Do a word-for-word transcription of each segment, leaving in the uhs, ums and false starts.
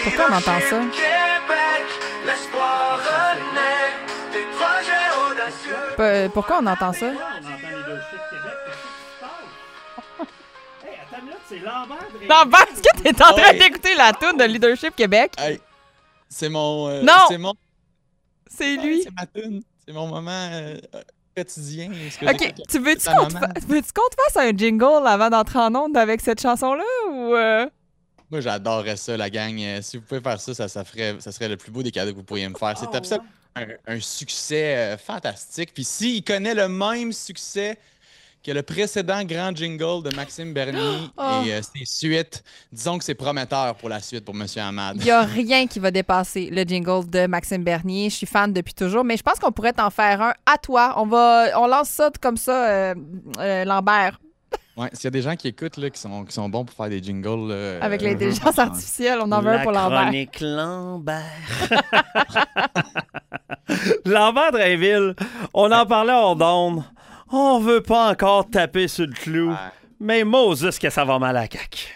Pourquoi on entend ça? P- pourquoi on entend ça? On entend Leadership Québec. Qu'est-ce qui se passe? Hey, attends une minute, c'est Lambert. Dreyville. Non, est-ce que t'es en train Ouais. d'écouter la tune de Leadership Québec? Hey, c'est mon... euh, Non! C'est mon... C'est Ouais, lui. c'est ma tune. C'est mon moment euh, quotidien. ce que OK, j'écoute. tu veux-tu Ta qu'on te, maman. fa- veux-tu qu'on te fasse un jingle avant d'entrer en onde avec cette chanson-là ou... euh? Moi, j'adorerais ça, la gang. Euh, si vous pouvez faire ça, ça, ça, ferait, ça serait le plus beau des cadeaux que vous pourriez me faire. C'est Oh, absolument un, un succès euh, fantastique. Puis s'il connaît le même succès que le précédent grand jingle de Maxime Bernier Oh. et euh, ses suites, disons que c'est prometteur pour la suite pour M. Hamad. Il n'y a rien qui va dépasser le jingle de Maxime Bernier. Je suis fan depuis toujours, mais je pense qu'on pourrait t'en faire un à toi. On va, on lance ça comme ça, euh, euh, Lambert, Ouais, s'il y a des gens qui écoutent là, qui, sont, qui sont bons pour faire des jingles. Là, avec euh, l'intelligence artificielle. On en veut un La pour Lambert. chronique Lambert. Lambert Dreyville, on en parlait hors d'onde. On veut pas encore taper sur le clou. Ouais. Mais Moses, que ça va mal à la C A Q.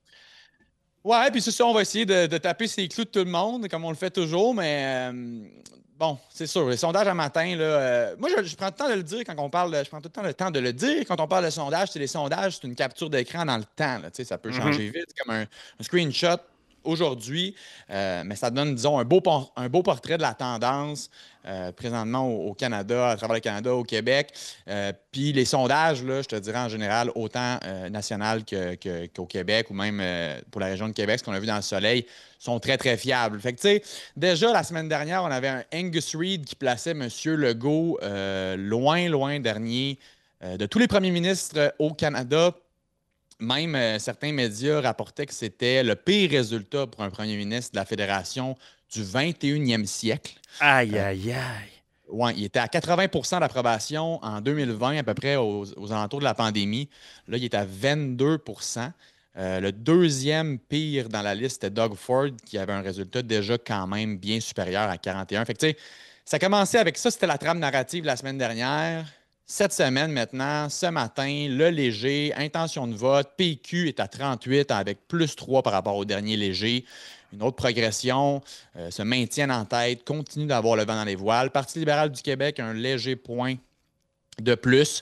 Ouais, puis c'est ça, on va essayer de, de taper ses clous de tout le monde, comme on le fait toujours, mais euh, bon, c'est sûr, les sondages à matin, là, euh, moi, je, je prends le temps de le dire quand on parle, de- je prends tout le temps le temps de le dire quand on parle de sondage, c'est les sondages, c'est une capture d'écran dans le temps, là, tu sais, ça peut changer vite, comme un, un screenshot aujourd'hui, euh, mais ça donne, disons, un beau, por- un beau portrait de la tendance euh, présentement au, au Canada, à travers le Canada, au Québec. Euh, Puis les sondages, là, je te dirais en général, autant euh, national que- que- qu'au Québec ou même euh, pour la région de Québec, ce qu'on a vu dans le soleil, sont très, très fiables. Fait que, tu sais, déjà, la semaine dernière, on avait un Angus Reid qui plaçait M. Legault euh, loin, loin dernier euh, de tous les premiers ministres au Canada. Même euh, certains médias rapportaient que c'était le pire résultat pour un premier ministre de la Fédération du vingt et unième siècle. Aïe, aïe, aïe. Ouais, il était à quatre-vingts pour cent d'approbation en deux mille vingt, à peu près aux, aux alentours de la pandémie. Là, il est à vingt-deux pour cent. Euh, le deuxième pire dans la liste, c'était Doug Ford, qui avait un résultat déjà quand même bien supérieur à quarante et un. Fait que, tu sais, ça commençait avec ça, c'était la trame narrative la semaine dernière. Cette semaine, maintenant, ce matin, le léger, intention de vote, P Q est à trente-huit avec plus trois par rapport au dernier léger. Une autre progression, euh, se maintiennent en tête, continue d'avoir le vent dans les voiles. Parti libéral du Québec, un léger point de plus.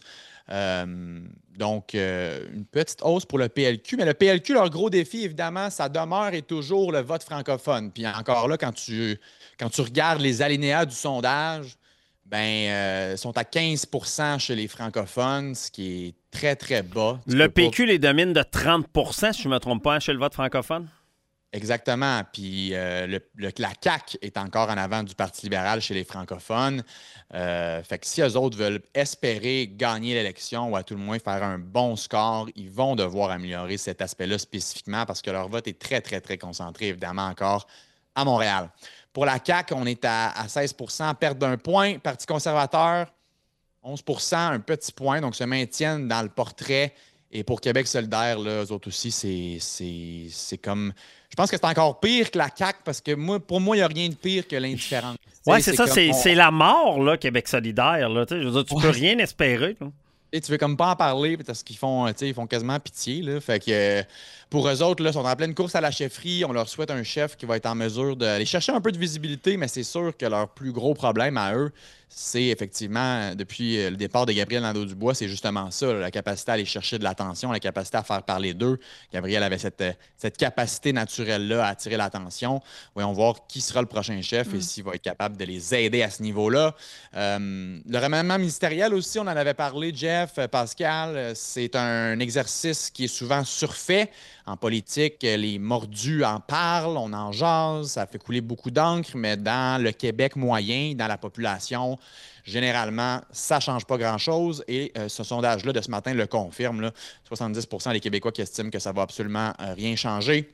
Euh, donc, euh, une petite hausse pour le P L Q. Mais le P L Q, leur gros défi, évidemment, ça demeure et toujours le vote francophone. Puis encore là, quand tu, quand tu regardes les alinéas du sondage, ben, euh, sont à quinze pour cent chez les francophones, ce qui est très, très bas. Tu Le peux pas- P Q les domine de trente pour cent, si je ne me trompe pas, chez le vote francophone. Exactement. Puis euh, le, le- la C A Q est encore en avant du Parti libéral chez les francophones. Euh, fait que si eux autres veulent espérer gagner l'élection ou à tout le moins faire un bon score, ils vont devoir améliorer cet aspect-là spécifiquement parce que leur vote est très, très, très concentré, évidemment, encore à Montréal. Pour la C A Q, on est à, à seize pour cent, perte d'un point. Parti conservateur, onze pour cent, un petit point, donc se maintiennent dans le portrait. Et pour Québec solidaire, là, eux autres aussi, c'est, c'est, c'est comme... Je pense que c'est encore pire que la C A Q parce que moi, pour moi, il n'y a rien de pire que l'indifférence. Oui, Tu sais, c'est ça, comme c'est on- c'est la mort, là, Québec solidaire. Là, tu sais, je veux dire, tu Ouais. peux rien espérer. là. Et tu veux comme pas en parler parce qu'ils font, tu sais, ils font quasiment pitié. Là. Fait que euh, pour eux autres, là, sont en pleine course à la chefferie. On leur souhaite un chef qui va être en mesure d'aller chercher un peu de visibilité, mais c'est sûr que leur plus gros problème à eux, c'est effectivement, depuis euh, le départ de Gabriel Nadeau-Dubois, c'est justement ça, là, la capacité à aller chercher de l'attention, la capacité à faire parler d'eux. Gabriel avait cette, euh, cette capacité naturelle-là à attirer l'attention. Voyons voir qui sera le prochain chef et s'il va être capable de les aider à ce niveau-là. Euh, le remaniement ministériel aussi, on en avait parlé, Jeff, euh, Pascal, euh, c'est un exercice qui est souvent surfait. En politique, euh, les mordus en parlent, on en jase, ça fait couler beaucoup d'encre, mais dans le Québec moyen, dans la population, généralement, ça ne change pas grand-chose. Et euh, ce sondage-là de ce matin le confirme. Là, soixante-dix pour cent des Québécois qui estiment que ça va absolument euh, rien changer.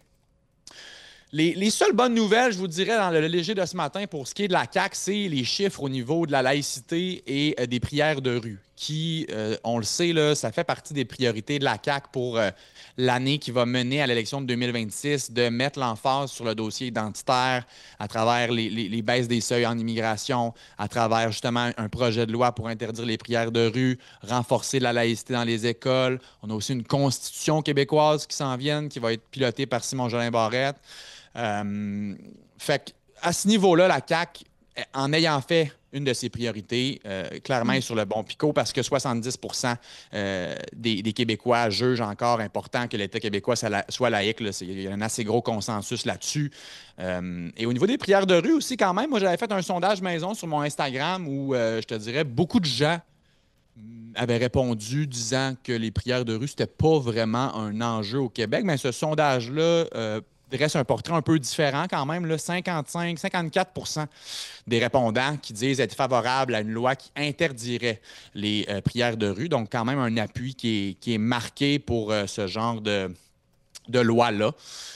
Les, les seules bonnes nouvelles, je vous dirais, dans le léger de ce matin, pour ce qui est de la C A Q, c'est les chiffres au niveau de la laïcité et euh, des prières de rue, qui, euh, on le sait, là, ça fait partie des priorités de la C A Q pour euh, l'année qui va mener à l'élection de deux mille vingt-six, de mettre l'emphase sur le dossier identitaire à travers les, les- les baisses des seuils en immigration, à travers justement un projet de loi pour interdire les prières de rue, renforcer la laïcité dans les écoles. On a aussi une constitution québécoise qui s'en vient, qui va être pilotée par Simon-Jolin Barrette. Euh, fait qu'à ce niveau-là, la C A Q, en ayant fait une de ses priorités, euh, clairement, est sur le bon picot parce que soixante-dix pour cent euh, des, des Québécois jugent encore important que l'État québécois soit laïque. Là. Il y a un assez gros consensus là-dessus. Euh, et au niveau des prières de rue aussi, quand même, moi, j'avais fait un sondage maison sur mon Instagram où, euh, je te dirais, beaucoup de gens avaient répondu disant que les prières de rue, c'était pas vraiment un enjeu au Québec. Mais ce sondage-là euh, dresse un portrait un peu différent quand même. Là, cinquante-cinq, cinquante-quatre pour cent des répondants qui disent être favorables à une loi qui interdirait les euh, prières de rue. Donc, quand même un appui qui est, qui est marqué pour euh, ce genre de, de loi-là.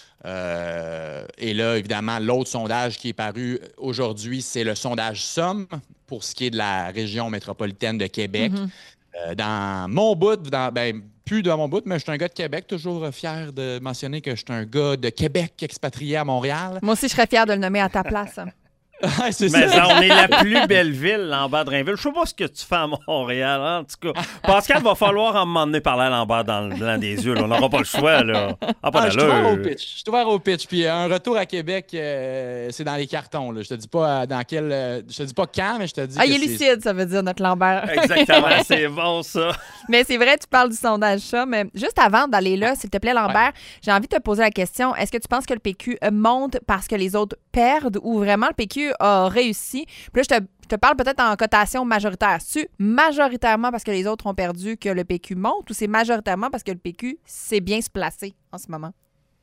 Euh, et là, évidemment, l'autre sondage qui est paru aujourd'hui, c'est le sondage Somme pour ce qui est de la région métropolitaine de Québec. Mm-hmm. Euh, dans mon bout, dans, ben, plus dans mon bout, mais je suis un gars de Québec, toujours fier de mentionner que je suis un gars de Québec expatrié à Montréal. Moi aussi, je serais fier de le nommer à ta place. Ouais, c'est mais ça. On est la plus belle ville, Lambert-Drainville. Je sais pas ce que tu fais à Montréal, hein, en tout cas. Pascal, va falloir en m'emmener parler à Lambert dans le blanc des yeux. Là. On n'aura pas le choix. Là. Ah, pas ah, je suis ouvert au pitch. Je suis ouvert au pitch. Puis un retour à Québec, euh, c'est dans les cartons. Là. Je te dis pas dans quel. Euh, je te dis pas quand, mais je te dis. Ah, il est lucide, ça veut dire notre Lambert. Exactement, c'est bon ça. Mais c'est vrai, tu parles du sondage ça. Mais juste avant d'aller là, s'il te plaît, Lambert, ouais. j'ai envie de te poser la question. Est-ce que tu penses que le P Q monte parce que les autres perdent ou vraiment le P Q a réussi? Puis là, je te, je te parle peut-être en cotation majoritaire. C'est majoritairement parce que les autres ont perdu que le P Q monte ou c'est majoritairement parce que le P Q sait bien se placer en ce moment?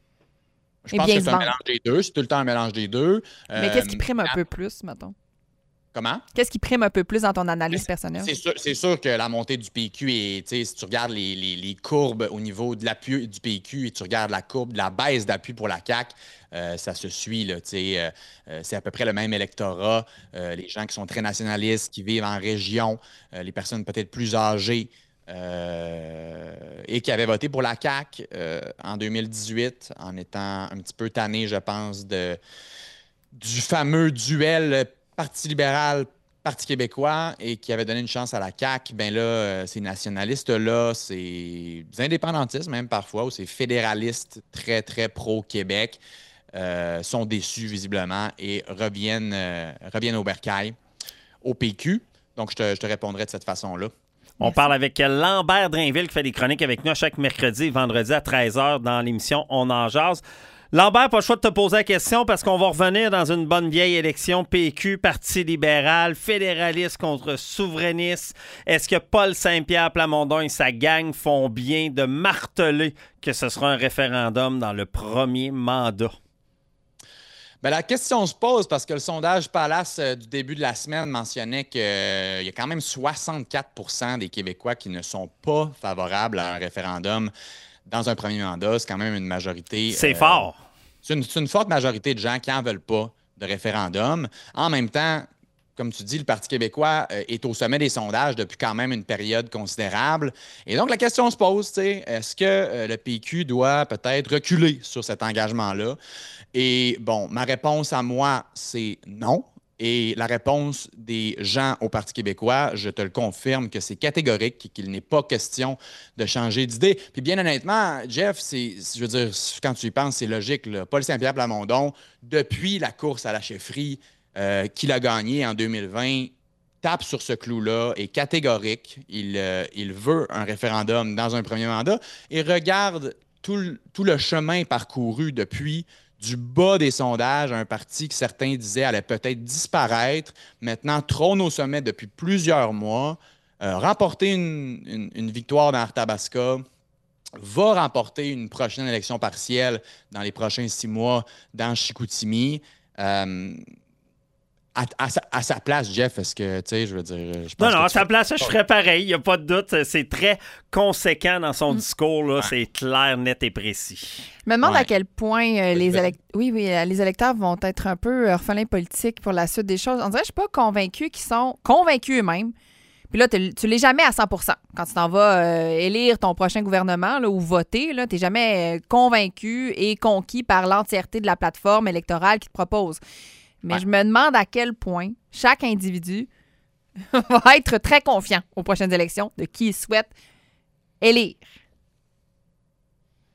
Je pense que c'est un mélange des deux. C'est tout le temps un mélange des deux. Mais euh, qu'est-ce qui prime un peu plus, mettons? Comment? Qu'est-ce qui prime un peu plus dans ton analyse personnelle? C'est sûr, c'est sûr que la montée du P Q est, si tu regardes les, les, les courbes au niveau de l'appui du P Q et tu regardes la courbe de la baisse d'appui pour la C A Q, euh, ça se suit. Là, euh, euh, c'est à peu près le même électorat. Euh, les gens qui sont très nationalistes, qui vivent en région, euh, les personnes peut-être plus âgées euh, et qui avaient voté pour la C A Q euh, en deux mille dix-huit en étant un petit peu tannés, je pense, de, du fameux duel Parti libéral, Parti québécois et qui avait donné une chance à la C A Q, bien là, euh, ces nationalistes-là, c'est des indépendantistes même parfois, ou ces fédéralistes très, très pro-Québec, euh, sont déçus visiblement et reviennent, euh, reviennent au bercail, au P Q. Donc, je te, je te répondrai de cette façon-là. On Merci. Parle avec Lambert Drainville qui fait des chroniques avec nous à chaque mercredi et vendredi à treize heures dans l'émission On en jase. Lambert, pas le choix de te poser la question parce qu'on va revenir dans une bonne vieille élection P Q, Parti libéral, fédéraliste contre souverainiste. Est-ce que Paul Saint-Pierre Plamondon et sa gang font bien de marteler que ce sera un référendum dans le premier mandat? Bien, la question se pose parce que le sondage Palace euh, du début de la semaine mentionnait qu'il euh, y a quand même soixante-quatre pour cent des Québécois qui ne sont pas favorables à un référendum dans un premier mandat. C'est quand même une majorité... C'est euh, fort. C'est une, c'est une forte majorité de gens qui n'en veulent pas de référendum. En même temps, comme tu dis, le Parti québécois euh, est au sommet des sondages depuis quand même une période considérable. Et donc, la question se pose, est-ce que euh, le P Q doit peut-être reculer sur cet engagement-là? Et bon, ma réponse à moi, c'est non. Et la réponse des gens au Parti québécois, je te le confirme que c'est catégorique et qu'il n'est pas question de changer d'idée. Puis bien honnêtement, Jeff, c'est, je veux dire, quand tu y penses, c'est logique. Là. Paul Saint-Pierre Plamondon, depuis la course à la chefferie euh, qu'il a gagnée en deux mille vingt, tape sur ce clou-là, est catégorique. Il, euh, il veut un référendum dans un premier mandat et regarde tout le, tout le chemin parcouru depuis du bas des sondages, un parti que certains disaient allait peut-être disparaître, maintenant trône au sommet depuis plusieurs mois, euh, remporter une, une, une victoire dans Arthabasca, va remporter une prochaine élection partielle dans les prochains six mois dans Chicoutimi. Euh, À, à, sa, à sa place, Jeff, est-ce que, tu sais, je veux dire... Je pense non, non, à sa fais... place, je ferais pareil, il n'y a pas de doute. C'est très conséquent dans son mmh. discours, là. Ouais. C'est clair, net et précis. Je me demande ouais. à quel point euh, les, élect... oui, oui, les électeurs vont être un peu orphelins politiques pour la suite des choses. On dirait que je ne suis pas convaincue qu'ils sont convaincus eux-mêmes. Puis là, tu ne l'es jamais à cent pour cent. Quand tu t'en vas euh, élire ton prochain gouvernement là, ou voter, tu n'es jamais convaincu et conquis par l'entièreté de la plateforme électorale qui te propose. Mais ouais. je me demande à quel point chaque individu va être très confiant aux prochaines élections de qui il souhaite élire.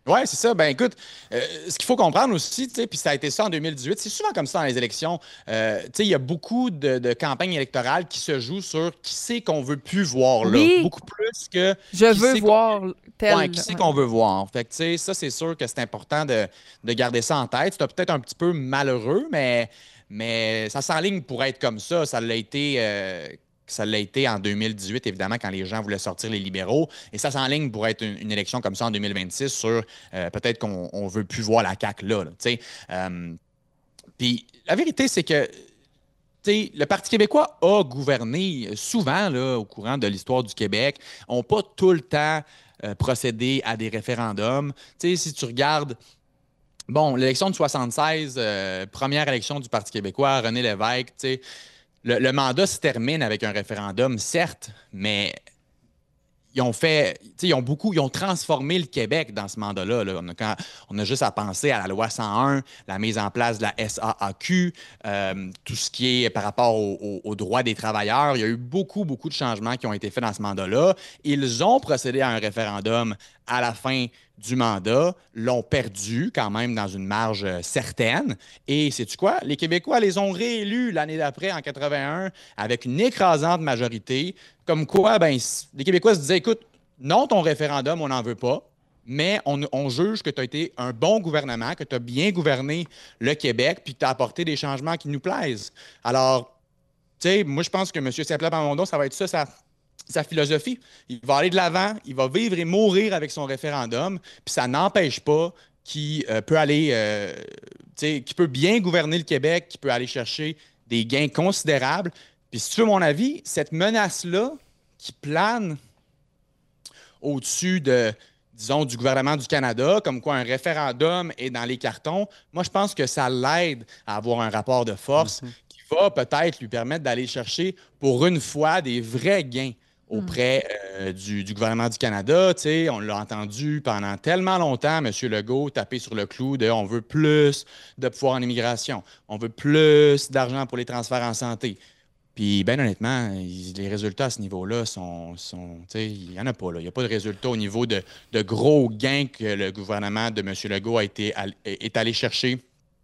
Oui, c'est ça. Ben écoute, euh, ce qu'il faut comprendre aussi, tu sais, puis ça a été ça en deux mille dix-huit, c'est souvent comme ça dans les élections. Euh, tu sais, il y a beaucoup de, de campagnes électorales qui se jouent sur qui c'est qu'on veut plus voir là. Oui, Beaucoup plus que je qui veux c'est qu'on voir tel. ouais, qui c'est Ouais. qu'on veut voir. Fait que, tu sais, ça, c'est sûr que c'est important de, de garder ça en tête. C'est peut-être un petit peu malheureux, mais, mais ça s'enligne pour être comme ça. Ça l'a été. euh, Ça l'a été en deux mille dix-huit, évidemment, quand les gens voulaient sortir les libéraux. Et ça s'enligne pour être une, une élection comme ça en deux mille vingt-six sur euh, peut-être qu'on ne veut plus voir la C A Q là. là, tu sais. Euh, Puis la vérité, c'est que tu sais, le Parti québécois a gouverné souvent là, au courant de l'histoire du Québec. On n'a pas tout le temps euh, procédé à des référendums. Tu sais, si tu regardes, bon, l'élection de soixante-seize, euh, première élection du Parti québécois, René Lévesque, tu sais, le, le mandat se termine avec un référendum, certes, mais ils ont fait, tu sais, ils ont beaucoup, ils ont transformé le Québec dans ce mandat-là. Là. On a, quand- on a juste à penser à la loi cent un, la mise en place de la S A A Q, euh, tout ce qui est par rapport au- au- aux droits des travailleurs. Il y a eu beaucoup, beaucoup de changements qui ont été faits dans ce mandat-là. Ils ont procédé à un référendum à la fin du mandat, l'ont perdu quand même dans une marge euh, certaine. Et sais-tu quoi? Les Québécois les ont réélus l'année d'après, en quatre-vingt-un, avec une écrasante majorité. Comme quoi, ben, les Québécois se disaient, écoute, non, ton référendum, on n'en veut pas, mais on, on juge que tu as été un bon gouvernement, que tu as bien gouverné le Québec, puis que tu as apporté des changements qui nous plaisent. Alors, tu sais, moi, je pense que M. Saint-Pierre-Plamondon, ça va être ça, sa, sa philosophie. Il va aller de l'avant, il va vivre et mourir avec son référendum, puis ça n'empêche pas qu'il euh, peut aller, euh, tu sais, qu'il peut bien gouverner le Québec, qu'il peut aller chercher des gains considérables. Puis si tu veux mon avis, cette menace-là qui plane au-dessus de, disons, du gouvernement du Canada, comme quoi un référendum est dans les cartons, moi, je pense que ça l'aide à avoir un rapport de force Mhm. qui va peut-être lui permettre d'aller chercher, pour une fois, des vrais gains auprès euh, du, du gouvernement du Canada. Tu sais, on l'a entendu pendant tellement longtemps, M. Legault taper sur le clou de on veut plus de pouvoir en immigration, on veut plus d'argent pour les transferts en santé. Puis, ben honnêtement, ils- les résultats à ce niveau-là sont. sont tu sais, il n'y en a pas, là. Il n'y a pas de résultats au niveau de, de gros gains que le gouvernement de M. Legault a été, al- est allé chercher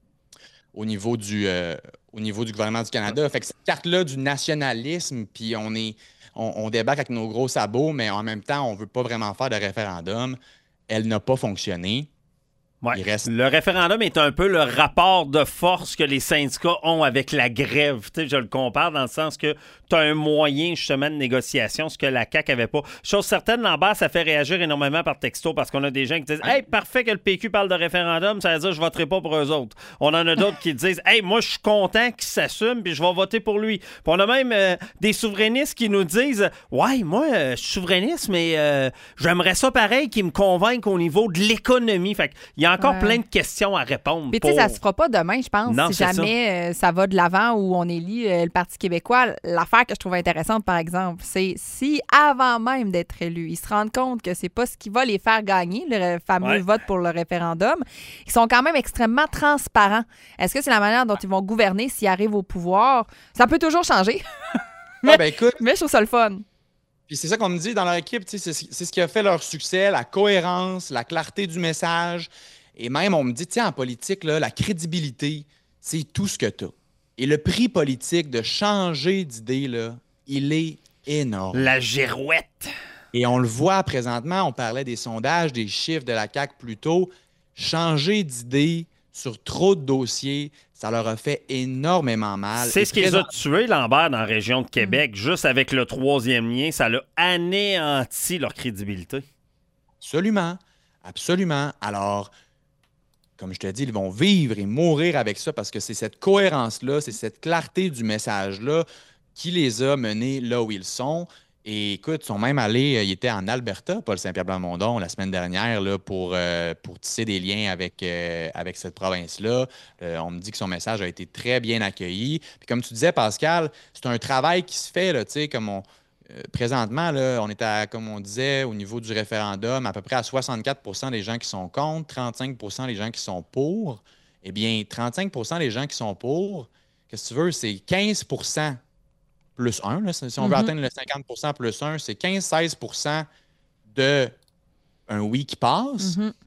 au niveau du, euh, au niveau du gouvernement du Canada. Fait que cette carte-là du nationalisme, puis on est. On, on débarque avec nos gros sabots, mais en même temps, on ne veut pas vraiment faire de référendum. Elle n'a pas fonctionné. Ouais. Il reste. Le référendum est un peu le rapport de force que les syndicats ont avec la grève. Tu sais, je le compare dans le sens que tu as un moyen justement de négociation, ce que la C A Q n'avait pas. Chose certaine, Lambert, ça fait réagir énormément par texto parce qu'on a des gens qui disent « Hey, parfait que le P Q parle de référendum, ça veut dire que je voterai pas pour eux autres. » On en a d'autres qui disent « Hey, moi, je suis content qu'il s'assume puis je vais voter pour lui. » Puis on a même euh, des souverainistes qui nous disent « Ouais, moi, euh, je suis souverainiste, mais euh, j'aimerais ça pareil qu'ils me convainquent au niveau de l'économie. » Fait qu'il y a encore Ouais. plein de questions à répondre. Puis, tu sais, pour... ça se fera pas demain, je pense, Non, si c'est jamais euh, ça va de l'avant où on élit euh, le Parti québécois. L'affaire que je trouve intéressante, par exemple, c'est si, avant même d'être élu, ils se rendent compte que c'est pas ce qui va les faire gagner, le fameux Ouais. vote pour le référendum, ils sont quand même extrêmement transparents. Est-ce que c'est la manière dont ils vont gouverner s'ils arrivent au pouvoir? Ça peut toujours changer, Ah, ben écoute, mais je trouve ça le fun. puis c'est ça qu'on me dit dans leur équipe, tu sais, c'est c'est ce qui a fait leur succès, la cohérence, la clarté du message. Et même, on me dit, tiens, en politique, là, la crédibilité, c'est tout ce que tu as. Et le prix politique de changer d'idée, là, il est énorme. La girouette. Et on le voit présentement, on parlait des sondages, des chiffres de la C A Q plus tôt. Changer d'idée sur trop de dossiers, ça leur a fait énormément mal. C'est Et ce qui les présent- a tués, Lambert, dans la région de Québec. Juste avec le troisième lien, ça l'a anéanti leur crédibilité. Absolument. Absolument. Alors, comme je te dis, ils vont vivre et mourir avec ça parce que c'est cette cohérence-là, c'est cette clarté du message-là qui les a menés là où ils sont. Et écoute, ils sont même allés, euh, ils étaient en Alberta, Paul Saint-Pierre-Plamondon, la semaine dernière, là, pour, euh, pour tisser des liens avec, euh, avec cette province-là. Euh, on me dit que son message a été très bien accueilli. Puis comme tu disais, Pascal, c'est un travail qui se fait, là, tu sais, comme on. Euh, présentement, là, on est à, comme on disait, au niveau du référendum, à peu près à soixante-quatre pour cent des gens qui sont contre, trente-cinq pour cent des gens qui sont pour. Eh bien, trente-cinq pour cent des gens qui sont pour, qu'est-ce que tu veux, c'est quinze pour cent plus un. Là, si on veut Mhm. atteindre le cinquante pour cent plus un, c'est quinze à seize pour cent de un oui qui passe. Mhm.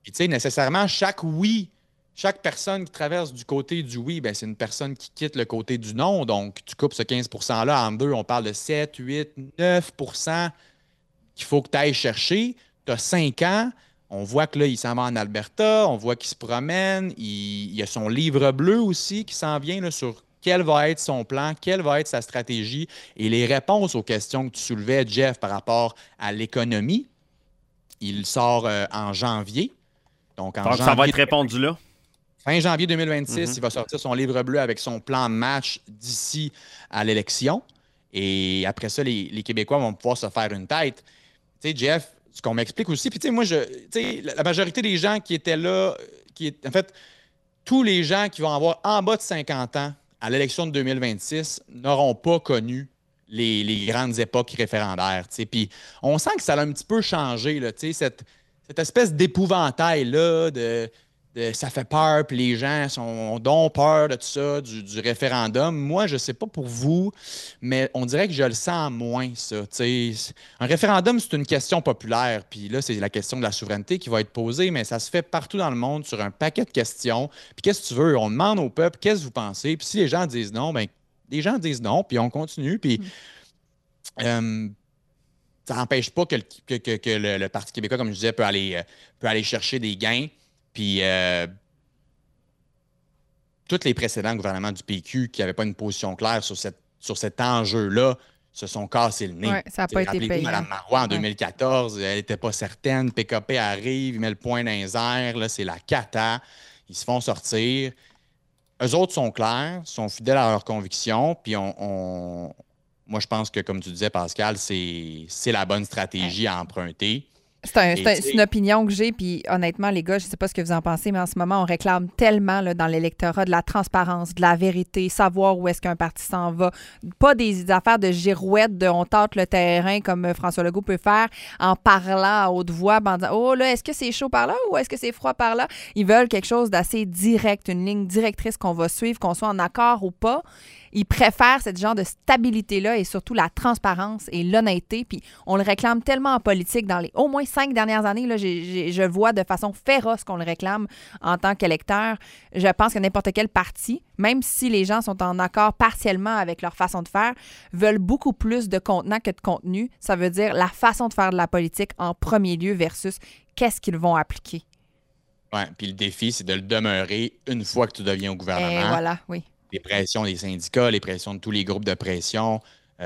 Puis, tu sais, nécessairement, chaque oui, chaque personne qui traverse du côté du oui, ben, c'est une personne qui quitte le côté du non. Donc, tu coupes ce quinze pour cent-là en deux, on parle de sept, huit, neuf pour cent qu'il faut que tu ailles chercher. Tu as cinq ans. On voit que là, il s'en va en Alberta. On voit qu'il se promène. Il, il y a son livre bleu aussi qui s'en vient là, sur quel va être son plan, quelle va être sa stratégie et les réponses aux questions que tu soulevais, Jeff, par rapport à l'économie. Il sort euh, en janvier. Donc, en Donc, janvier, ça va être répondu là. fin janvier deux mille vingt-six, Mm-hmm. il va sortir son livre bleu avec son plan match d'ici à l'élection. Et après ça, les, les Québécois vont pouvoir se faire une tête. Tu sais, Jeff, ce qu'on m'explique aussi, puis tu sais, moi, je, tu sais, la, la majorité des gens qui étaient là, qui est, en fait, tous les gens qui vont avoir en bas de cinquante ans à l'élection de deux mille vingt-six n'auront pas connu les, les grandes époques référendaires. Tu sais. Puis on sent que ça a un petit peu changé, là, tu sais, cette, cette espèce d'épouvantail-là, de, de ça fait peur, puis les gens sont, ont donc peur de tout ça, du, du référendum. Moi, je ne sais pas pour vous, mais on dirait que je le sens moins, ça. Tu sais. Un référendum, c'est une question populaire, puis là, c'est la question de la souveraineté qui va être posée, mais ça se fait partout dans le monde sur un paquet de questions. Puis qu'est-ce que tu veux? On demande au peuple, qu'est-ce que vous pensez? Puis si les gens disent non, bien, les gens disent non, puis on continue, puis... Mm. Euh, ça n'empêche pas que, le, que, que, que le, le Parti québécois, comme je disais, peut aller, euh, peut aller chercher des gains. Puis, euh, tous les précédents gouvernements du P Q qui n'avaient pas une position claire sur, cette, sur cet enjeu-là se sont cassés le nez. Ouais, ça n'a pas été payé. Mme Marois, en ouais. deux mille quatorze, elle n'était pas certaine. P K P arrive, il met le point dans les airs. Là, c'est la cata. Ils se font sortir. Eux autres sont clairs, sont fidèles à leurs convictions. Puis, on, on... moi, je pense que, comme tu disais, Pascal, c'est, c'est la bonne stratégie à emprunter. C'est, un, c'est, un, c'est une opinion que j'ai, puis honnêtement, les gars, je ne sais pas ce que vous en pensez, mais en ce moment, on réclame tellement là, dans l'électorat de la transparence, de la vérité, savoir où est-ce qu'un parti s'en va. Pas des affaires de girouette, de on tâte le terrain comme François Legault peut faire en parlant à haute voix, en disant « Oh là, est-ce que c'est chaud par là ou est-ce que c'est froid par là? » Ils veulent quelque chose d'assez direct, une ligne directrice qu'on va suivre, qu'on soit en accord ou pas. Ils préfèrent ce genre de stabilité-là et surtout la transparence et l'honnêteté. Puis on le réclame tellement en politique dans les au moins cinq dernières années. Là, j'ai, j'ai, je vois de façon féroce qu'on le réclame en tant qu'électeur. Je pense que n'importe quel parti, même si les gens sont en accord partiellement avec leur façon de faire, veulent beaucoup plus de contenant que de contenu. Ça veut dire la façon de faire de la politique en premier lieu versus qu'est-ce qu'ils vont appliquer. Oui, puis le défi, c'est de le demeurer une fois que tu deviens au gouvernement. Et voilà, oui. Les pressions des syndicats, les pressions de tous les groupes de pression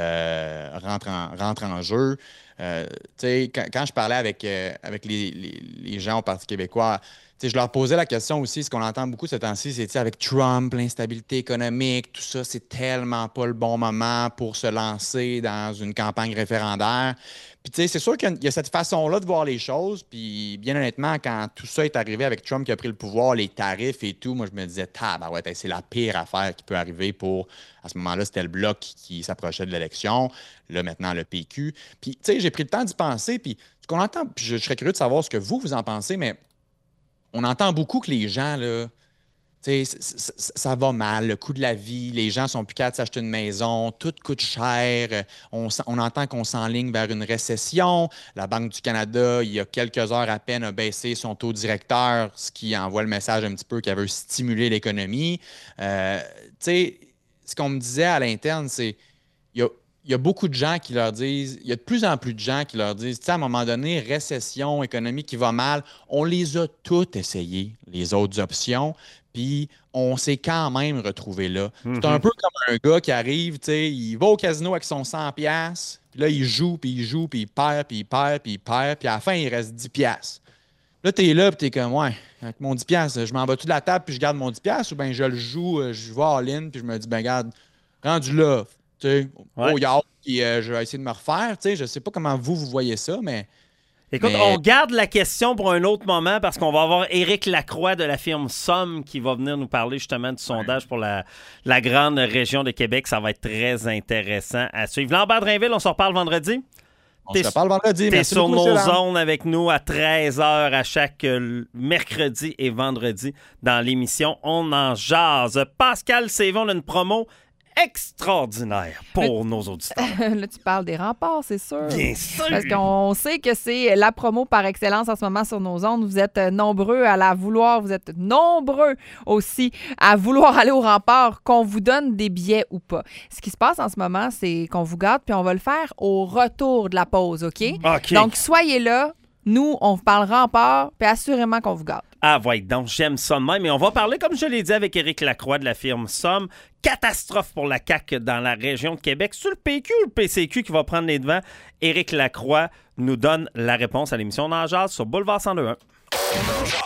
euh, rentrent, en, rentrent en jeu. Euh, quand, quand je parlais avec, euh, avec les, les, les gens au Parti québécois, je leur posais la question aussi, ce qu'on entend beaucoup ce temps-ci, c'est avec Trump, l'instabilité économique, tout ça, c'est tellement pas le bon moment pour se lancer dans une campagne référendaire. Puis, tu sais, c'est sûr qu'il y a cette façon-là de voir les choses. Puis, bien honnêtement, quand tout ça est arrivé avec Trump qui a pris le pouvoir, les tarifs et tout, moi, je me disais, tabarouette, c'est la pire affaire qui peut arriver pour. À ce moment-là, c'était le Bloc qui, qui s'approchait de l'élection. Là, maintenant, le P Q. Puis, tu sais, j'ai pris le temps d'y penser. Puis, ce qu'on entend, puis je, je serais curieux de savoir ce que vous, vous en pensez, mais on entend beaucoup que les gens, là, tu sais, ça, ça va mal, le coût de la vie, les gens sont plus capables de s'acheter une maison, tout coûte cher, on, on entend qu'on s'enligne vers une récession. La Banque du Canada, il y a quelques heures à peine, a baissé son taux directeur, ce qui envoie le message un petit peu qu'elle veut stimuler l'économie. Euh, tu sais, ce qu'on me disait à l'interne, c'est il y a, il y a beaucoup de gens qui leur disent, il y a de plus en plus de gens qui leur disent, tu sais, à un moment donné, récession, économie qui va mal, on les a toutes essayées, les autres options. Puis on s'est quand même retrouvé là. Mm-hmm. C'est un peu comme un gars qui arrive, tu sais, il va au casino avec son cent piastres, puis là, il joue, puis il joue, puis il perd, puis il perd, puis il perd, puis à la fin, il reste dix piastres. Là, t'es là, puis t'es comme, ouais, avec mon dix piastres, je m'en bats-tu de la table, puis je garde mon dix piastres, ou bien je le joue, je vais all-in, puis je me dis, ben regarde, rendu là, tu sais, ouais. Au yard, puis euh, je vais essayer de me refaire, tu sais, je sais pas comment vous, vous voyez ça, mais... Écoute, mais... on garde la question pour un autre moment parce qu'on va avoir Éric Lacroix de la firme Somme qui va venir nous parler justement du sondage pour la, la grande région de Québec. Ça va être très intéressant à suivre. Lambert Drainville, on se reparle vendredi. On se reparle vendredi. T'es sur nos zones avec nous à treize heures à chaque mercredi et vendredi dans l'émission On en jase. Pascal Sévon, on a une promo extraordinaire pour nos auditeurs. Là, tu parles des remparts, c'est sûr. Bien sûr! Parce qu'on sait que c'est la promo par excellence en ce moment sur nos ondes. Vous êtes nombreux à la vouloir. Vous êtes nombreux aussi à vouloir aller au rempart, qu'on vous donne des billets ou pas. Ce qui se passe en ce moment, c'est qu'on vous garde, puis on va le faire au retour de la pause, OK? OK. Donc, soyez là. Nous, on vous parle rempart, puis assurément qu'on vous garde. Ah, ouais, donc j'aime ça de même. Et on va parler, comme je l'ai dit, avec Éric Lacroix de la firme Somme. Catastrophe pour la C A Q dans la région de Québec. C'est-tu le P Q ou le P C Q qui va prendre les devants? Éric Lacroix nous donne la réponse à l'émission On en jase sur Boulevard cent deux point un.